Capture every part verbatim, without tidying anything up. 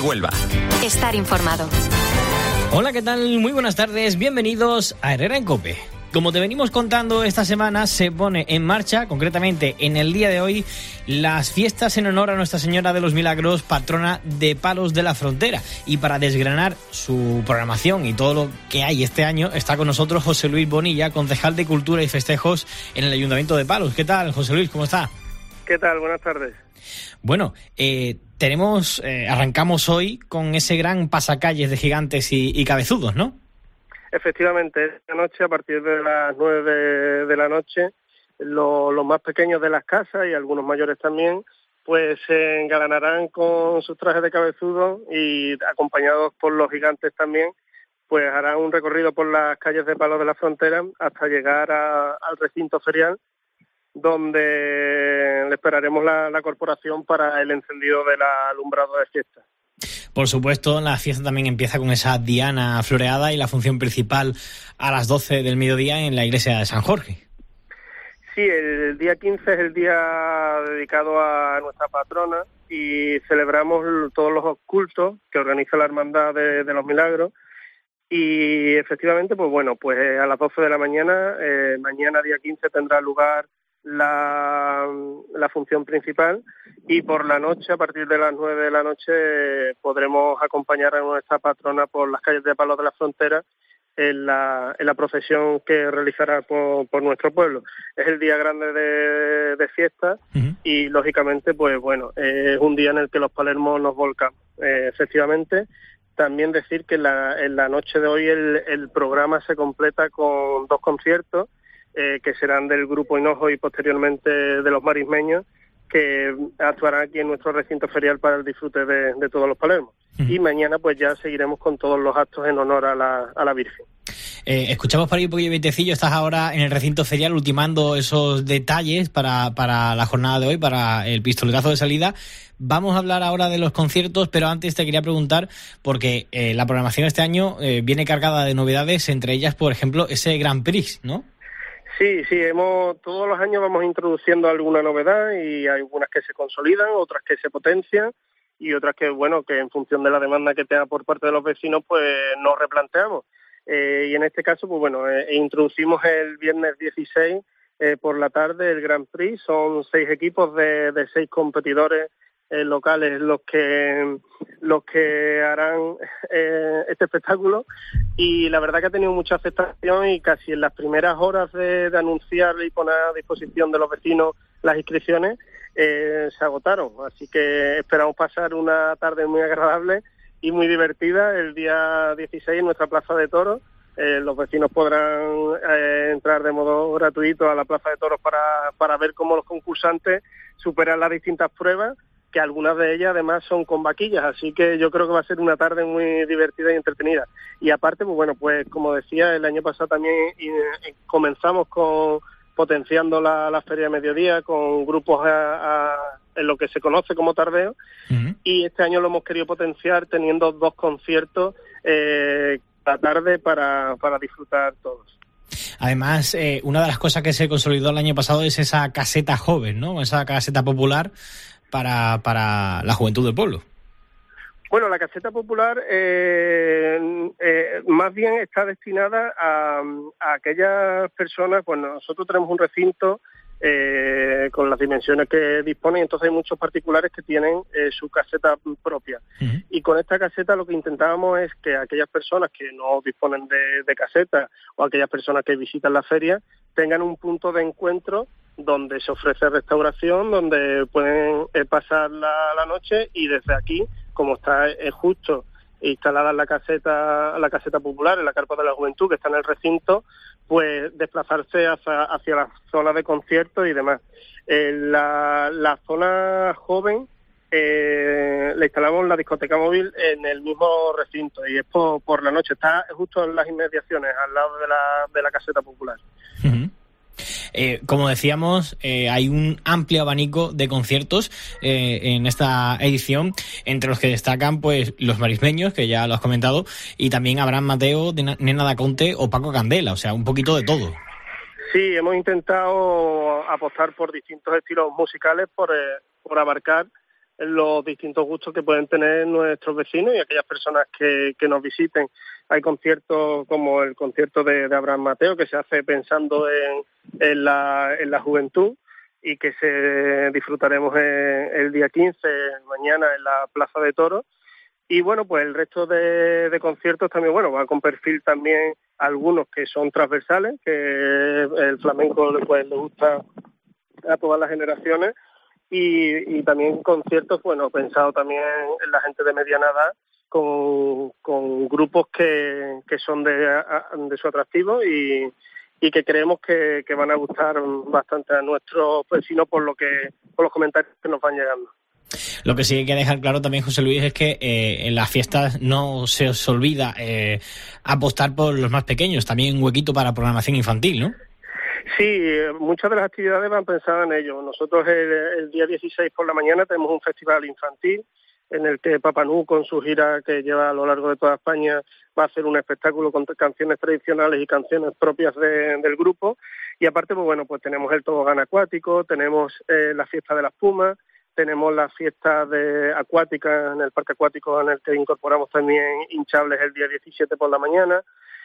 Huelva. Estar informado. Hola, ¿qué tal? Muy buenas tardes. Bienvenidos a Herrera en COPE. Como te venimos contando, esta semana se pone en marcha, concretamente en el día de hoy, las fiestas en honor a Nuestra Señora de los Milagros, patrona de Palos de la Frontera. Y para desgranar su programación y todo lo que hay este año, está con nosotros José Luis Bonilla, concejal de Cultura y Festejos en el Ayuntamiento de Palos. ¿Qué tal, José Luis? ¿Cómo está? ¿Qué tal? Buenas tardes. Bueno, eh, tenemos, eh, arrancamos hoy con ese gran pasacalles de gigantes y, y cabezudos, ¿no? Efectivamente, esta noche, a partir de las nueve de, de la noche, lo, los más pequeños de las casas y algunos mayores también, pues se engalanarán con sus trajes de cabezudo y, acompañados por los gigantes también, pues harán un recorrido por las calles de Palos de la Frontera hasta llegar a, al recinto ferial, donde le esperaremos la, la corporación para el encendido del alumbrado de fiesta. Por supuesto, la fiesta también empieza con esa diana floreada y la función principal a las doce del mediodía en la iglesia de San Jorge. Sí, el día quince es el día dedicado a nuestra patrona y celebramos todos los cultos que organiza la Hermandad de, de los Milagros. Y efectivamente, pues bueno, pues a las doce de la mañana, eh, mañana día quince tendrá lugar la, la función principal, y por la noche, a partir de las nueve de la noche, podremos acompañar a nuestra patrona por las calles de Palos de la Frontera en la, en la procesión que realizará por, por nuestro pueblo. Es el día grande de, de fiesta. Uh-huh. Y lógicamente, pues bueno, es un día en el que los palermos nos volcamos. Eh, efectivamente, también decir que en la, en la noche de hoy el, el programa se completa con dos conciertos, Eh, que serán del Grupo Hinojo y posteriormente de los Marismeños, que actuarán aquí en nuestro recinto ferial para el disfrute de, de todos los palermos. Uh-huh. Y mañana pues ya seguiremos con todos los actos en honor a la, a la Virgen. Eh, escuchamos por ahí un poquillo de vientecillo. Estás ahora en el recinto ferial ultimando esos detalles para, para la jornada de hoy, para el pistoletazo de salida. Vamos a hablar ahora de los conciertos, pero antes te quería preguntar, porque eh, la programación este año eh, viene cargada de novedades, entre ellas, por ejemplo, ese Grand Prix, ¿no? Sí, sí, hemos todos los años vamos introduciendo alguna novedad y hay algunas que se consolidan, otras que se potencian y otras que, bueno, que en función de la demanda que tenga por parte de los vecinos, pues nos replanteamos. Eh, y en este caso, pues bueno, eh, introducimos el viernes dieciséis eh, por la tarde el Grand Prix. Son seis equipos de, de seis competidores eh, locales los que los que harán eh, este espectáculo, y la verdad que ha tenido mucha aceptación y casi en las primeras horas de, de anunciar y poner a disposición de los vecinos las inscripciones eh, se agotaron, así que esperamos pasar una tarde muy agradable y muy divertida el día dieciséis en nuestra Plaza de Toros. Eh, los vecinos podrán eh, entrar de modo gratuito a la Plaza de Toros para, para ver cómo los concursantes superan las distintas pruebas, que algunas de ellas además son con vaquillas, así que yo creo que va a ser una tarde muy divertida y entretenida. Y aparte, pues bueno, pues como decía, el año pasado también eh, comenzamos con potenciando la, la Feria de Mediodía con grupos a, a, en lo que se conoce como tardeo, uh-huh. Y este año lo hemos querido potenciar teniendo dos conciertos eh, la tarde para, para disfrutar todos. Además, eh, una de las cosas que se consolidó el año pasado es esa caseta joven, ¿no? Esa caseta popular para para la juventud del pueblo. Bueno, la caseta popular eh, eh, más bien está destinada a, a aquellas personas. Bueno, nosotros tenemos un recinto eh, con las dimensiones que dispone, y entonces hay muchos particulares que tienen eh, su caseta propia. Uh-huh. Y con esta caseta lo que intentábamos es que aquellas personas que no disponen de, de caseta, o aquellas personas que visitan la feria, tengan un punto de encuentro donde se ofrece restauración, donde pueden eh, pasar la, la noche, y desde aquí, como está eh, justo instalada en la caseta, la caseta popular, en la carpa de la juventud que está en el recinto, pues desplazarse hacia, hacia la zona de conciertos y demás. Eh, la, la zona joven eh, le instalamos la discoteca móvil en el mismo recinto, y es por, por la noche, está justo en las inmediaciones, al lado de la, de la caseta popular. Uh-huh. Eh, como decíamos, eh, hay un amplio abanico de conciertos eh, en esta edición, entre los que destacan pues los Marismeños, que ya lo has comentado, y también Abraham Mateo, Nena da Conte o Paco Candela, o sea, un poquito de todo. Sí, hemos intentado apostar por distintos estilos musicales, por, eh, por abarcar los distintos gustos que pueden tener nuestros vecinos y aquellas personas que, que nos visiten. Hay conciertos como el concierto de, de Abraham Mateo, que se hace pensando en, en, la, en la juventud y que se disfrutaremos en, el día quince, mañana, en la Plaza de Toros. Y bueno, pues el resto de, de conciertos también, bueno, va con perfil también algunos que son transversales, que el flamenco pues le gusta a todas las generaciones, y, y también conciertos, bueno, pensado también en la gente de mediana edad, con, con grupos que, que son de, de su atractivo y, y que creemos que, que van a gustar bastante a nuestros vecinos por lo que por los comentarios que nos van llegando. Lo que sí hay que dejar claro también, José Luis, es que eh, en las fiestas no se os olvida eh, apostar por los más pequeños, también un huequito para programación infantil, ¿no? Sí, muchas de las actividades van pensadas en ello. Nosotros el, el día dieciséis por la mañana tenemos un festival infantil en el que Papá Nu, con su gira que lleva a lo largo de toda España, va a hacer un espectáculo con canciones tradicionales y canciones propias de, del grupo. Y aparte, pues bueno, pues tenemos el tobogán acuático, tenemos eh, la fiesta de las pumas, tenemos la fiesta de acuática en el parque acuático, en el que incorporamos también hinchables el día diecisiete por la mañana.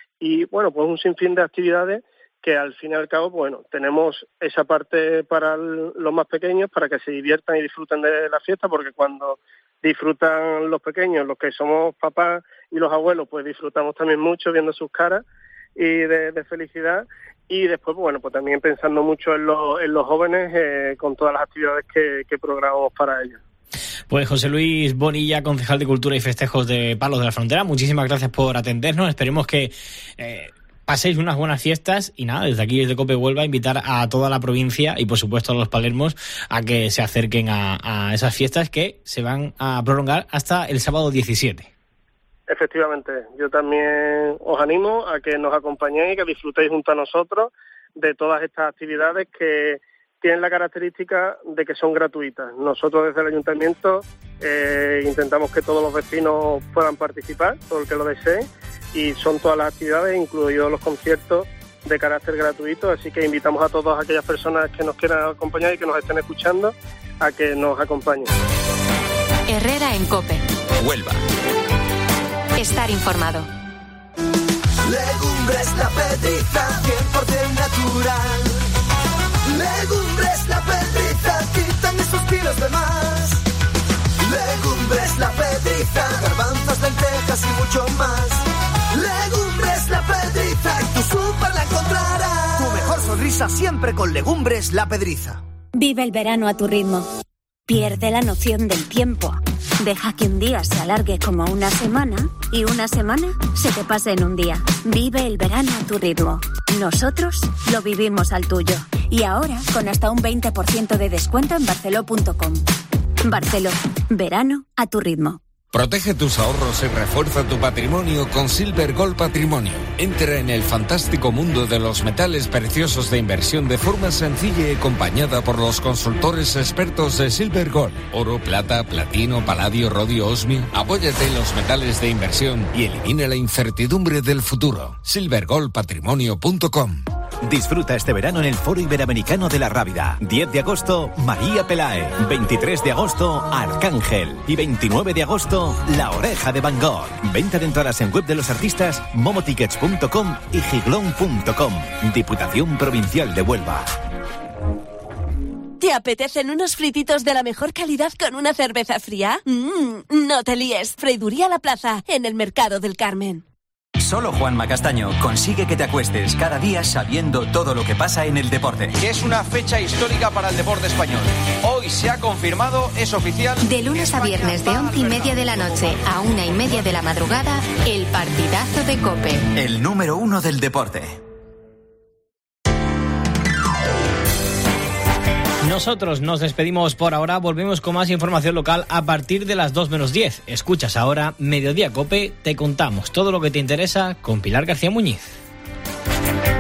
Y bueno, pues un sinfín de actividades que al fin y al cabo, bueno, tenemos esa parte para el, los más pequeños, para que se diviertan y disfruten de la fiesta, porque cuando disfrutan los pequeños, los que somos papás y los abuelos, pues disfrutamos también mucho viendo sus caras y de, de felicidad. Y después, bueno, pues también pensando mucho en, lo, en los jóvenes, eh, con todas las actividades que, que programamos para ellos. Pues José Luis Bonilla, concejal de Cultura y Festejos de Palos de la Frontera, muchísimas gracias por atendernos. Esperemos que eh, paséis unas buenas fiestas y nada, desde aquí, desde COPE Huelva, invitar a toda la provincia y por supuesto a los palermos a que se acerquen a, a esas fiestas que se van a prolongar hasta el sábado diecisiete. Efectivamente, yo también os animo a que nos acompañéis y que disfrutéis junto a nosotros de todas estas actividades que tienen la característica de que son gratuitas. Nosotros desde el Ayuntamiento eh, intentamos que todos los vecinos puedan participar, todo el que lo desee, y son todas las actividades, incluidos los conciertos, de carácter gratuito, así que invitamos a todas aquellas personas que nos quieran acompañar y que nos estén escuchando a que nos acompañen. Herrera en COPE. Huelva. Estar informado. Legumbres La Pedriza, cien por ciento natural. Legumbres La Pedriza, quitan esos kilos de más. Legumbres La Pedriza, garbanzos, lentejas y mucho más. Legumbres La Pedriza, en tu súper la encontrarás. Tu mejor sonrisa siempre con Legumbres La Pedriza. Vive el verano a tu ritmo. Pierde la noción del tiempo. Deja que un día se alargue como una semana y una semana se te pase en un día. Vive el verano a tu ritmo. Nosotros lo vivimos al tuyo. Y ahora con hasta un veinte por ciento de descuento en barceló punto com. Barceló, verano a tu ritmo. Protege tus ahorros y refuerza tu patrimonio con Silver Gold Patrimonio. Entra en el fantástico mundo de los metales preciosos de inversión de forma sencilla y acompañada por los consultores expertos de Silver Gold. Oro, plata, platino, paladio, rodio, osmio. Apóyate en los metales de inversión y elimina la incertidumbre del futuro. silver gold patrimonio punto com. Disfruta este verano en el Foro Iberoamericano de la Rábida. diez de agosto, María Pelae. veintitrés de agosto, Arcángel. Y veintinueve de agosto, La Oreja de Van Gogh. Venta de entradas en web de los artistas, momotickets punto com y giglón punto com. Diputación Provincial de Huelva. ¿Te apetecen unos frititos de la mejor calidad con una cerveza fría? Mmm, no te líes. Freiduría La Plaza, en el Mercado del Carmen. Solo Juanma Castaño consigue que te acuestes cada día sabiendo todo lo que pasa en el deporte. Que es una fecha histórica para el deporte español. Hoy se ha confirmado, es oficial. De lunes a viernes de once y media de la noche a una y media de la madrugada, el partidazo de COPE. El número uno del deporte. Nosotros nos despedimos por ahora, volvemos con más información local a partir de las dos menos diez. Escuchas ahora Mediodía COPE, te contamos todo lo que te interesa con Pilar García Muñiz.